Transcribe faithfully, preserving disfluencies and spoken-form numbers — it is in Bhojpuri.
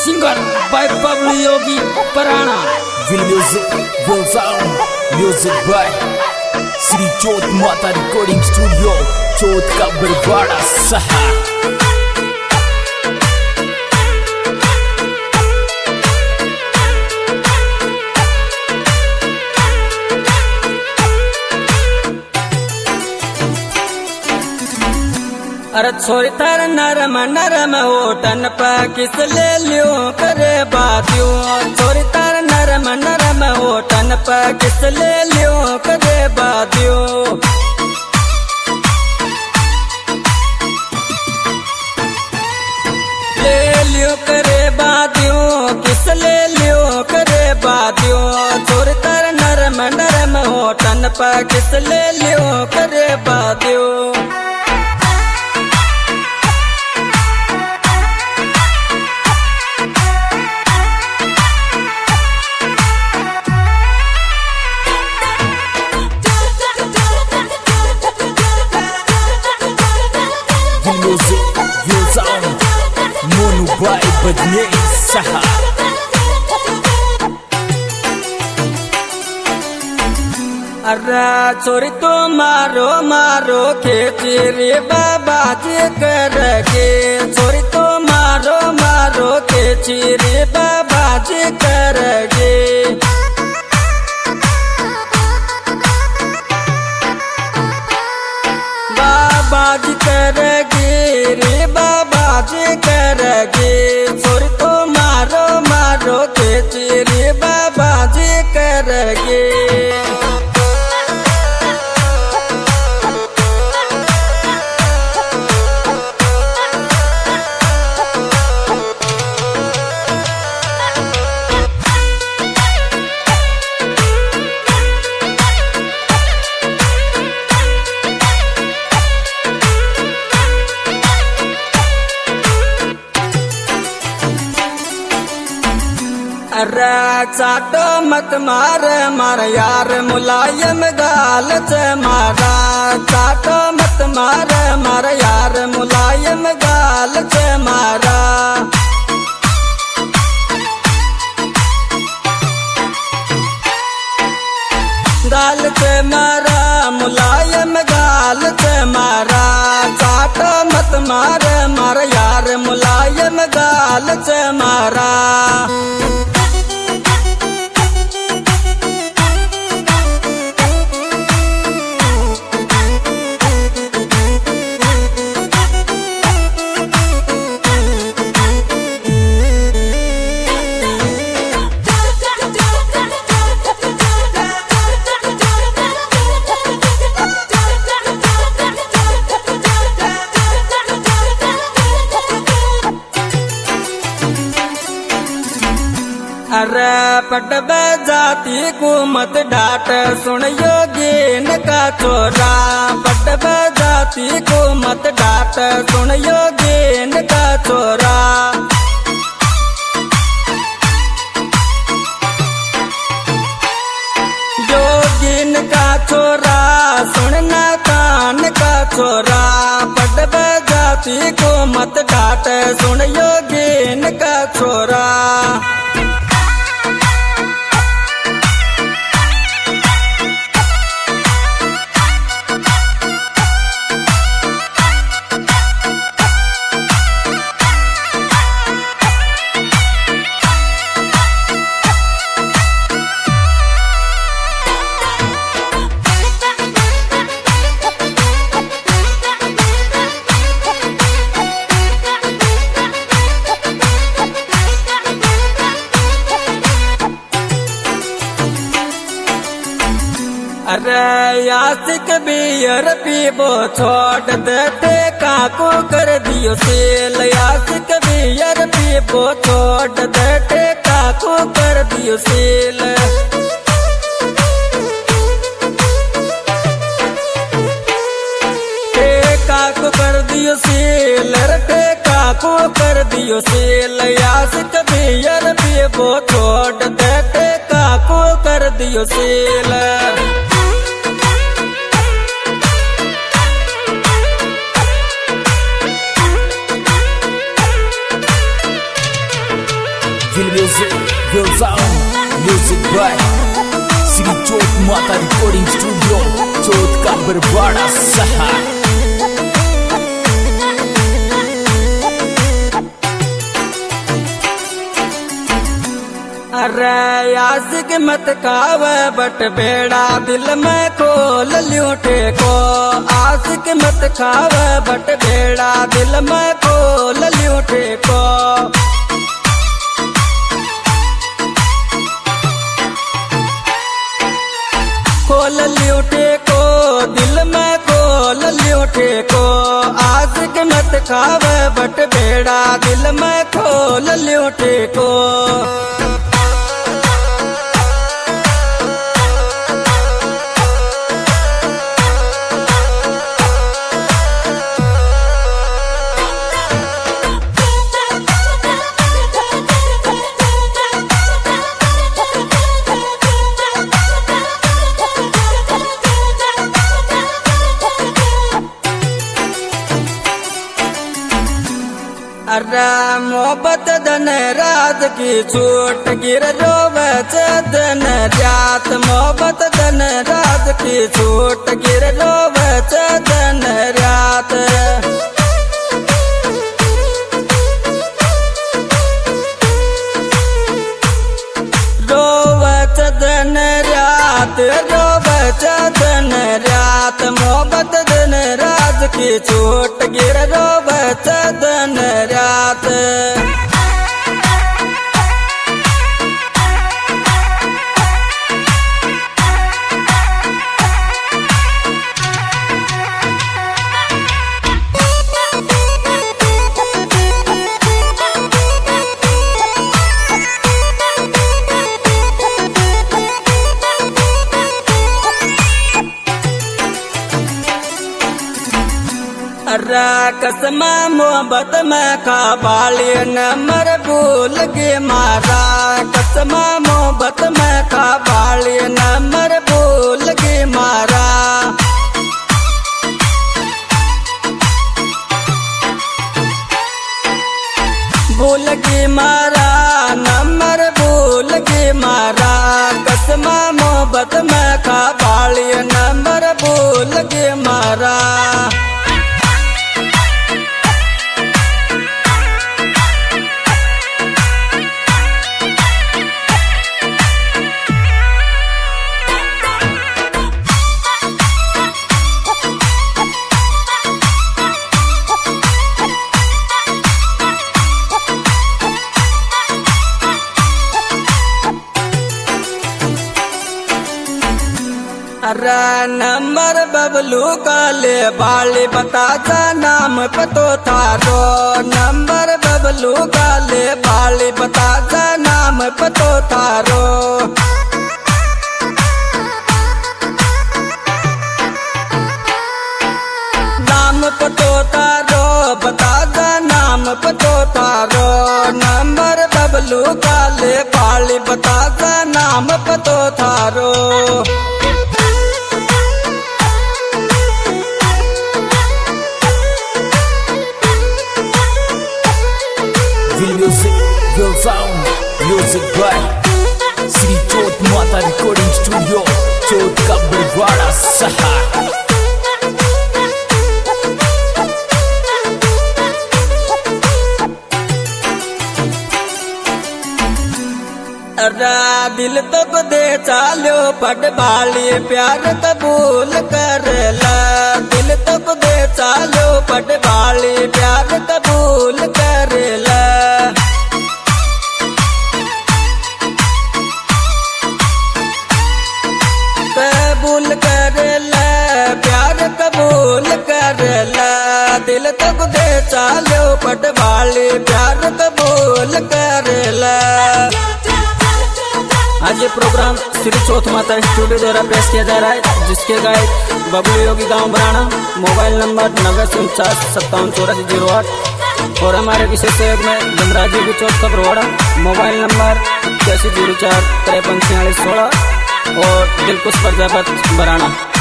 Singer by Pablo Yogi Parana. Will music, will sound, music by Sri Chot Mata Recording Studio, Chot ka Barwada Sahar. अरे छोरी तार नरम नरम होटन पा किस ले लियो करे बातियो। छोरी तार नरम नरम होटन पा किस ले लियो करे बातियो। ले लियो करे बातियो किस ले लियो करे बातियो। छोरी तार नरम नरम होटन पा किस ले लियो करे बातियो। Music, will sound, Monu by Badne Sahar. अरे छोरी तो मारो मारो खेची रे बाबा जी करके। छोरी तो मारो मारो खेची रे बाबा जी करके। बाबा जी करगे रे बाबा जी करगे। छोरी तो मारो मारो खेची रे बाबा जी करगे। अरे चाटो मत मार मार यार मुलायम गाल च मारा। चाटो मत मार मार यार मुलायम गाल च मारा। गाल च मारा मुलायम गाल च मारा। चाटो मत मार मार यार मुलायम गाल च मारा। अरे पट जाती को मत डाट सुन योगीन का छोरा। पट जाती को मत डाट सुन योगीन का छोरा। योगीन का छोरा सुनना कान का छोरा। पट जाती को मत डाट सुन योगीन का छोरा। अरे यासिक बियर पीबो छोड़ देते काको कर दियो सेल। यासिक बियर पीबो छोड़ देते काको कर दियो सेल। काको कर दियो सेल रे काको कर दियो सेल। यासिक बियर पीबो छोड़ देते काको कर दियो सेल। Will music, will sound, music by Sri Chot Mata Recording Studio, Chot ka Barbada Sahar. अरे आशिक मत खाव बट बेड़ा दिल में खोल ल्यूटे को। आशिक मत खाव बट बेड़ा दिल में खोल ल्यूटे को। खोल ल्यूटे को दिल में खोल ल्यूटे को। आशिक मत खाव बट बेड़ा दिल में खोल ल्यूटे को। अरे मोहब्बत धन रात की छूट गिर रोवे धन रात। मोहब्बत धन रात की छूट गिर रोवे धन रात। रोवे धन रात रोवे धन रात। मोहब्बत धन रात की छूट गिर रोवे धन रात। अरे कसमा मोहब्बत में खा बाली नंबर भूल के मारा। कसमा मोहब्बत में खा बाली नंबर भूल के मारा। भूल के मारा नंबर भूल के मारा। कसमा मोहब्बत में खा बाली नंबर भूल के मारा। अरे नंबर बबलू काले बाली बता जा नाम पतो थारो। नंबर बबलू काले बाली बता जा नाम पतो थारो। नाम पतो थारो बता जा नाम पतो थारो। नंबर बबलू काले बाली बता जा नाम पतो थारो। Will music, will sound, music by Sri Chot Mata Recording Studio, Chot ka Barbada Sahar. अरे दिल तो दे चालो पट बाली प्यार कबूल कर ला। दिल तो दे चालो पट बाली प्यार कबूल कर ला। कबूल कर ला प्यार कबूल कर ला। दिल तो दे चालो पट बाली प्यार कबूल कर ला। आज ये प्रोग्राम श्री चौथ माता स्टूडियो द्वारा पेश किया जा रहा है, जिसके गायक बबलू योगी गांव बराना। मोबाइल नंबर नब्बे से उनचास सत्तावन चौरासी जीरो आठ। और हमारे विशेष सहयोग में धमराज योगी चौथ का बरवाड़ा। मोबाइल नंबर इक्यासी जीरो चार तिरपन छियालीस सोलह। और दिलकुश प्रजापत बराना।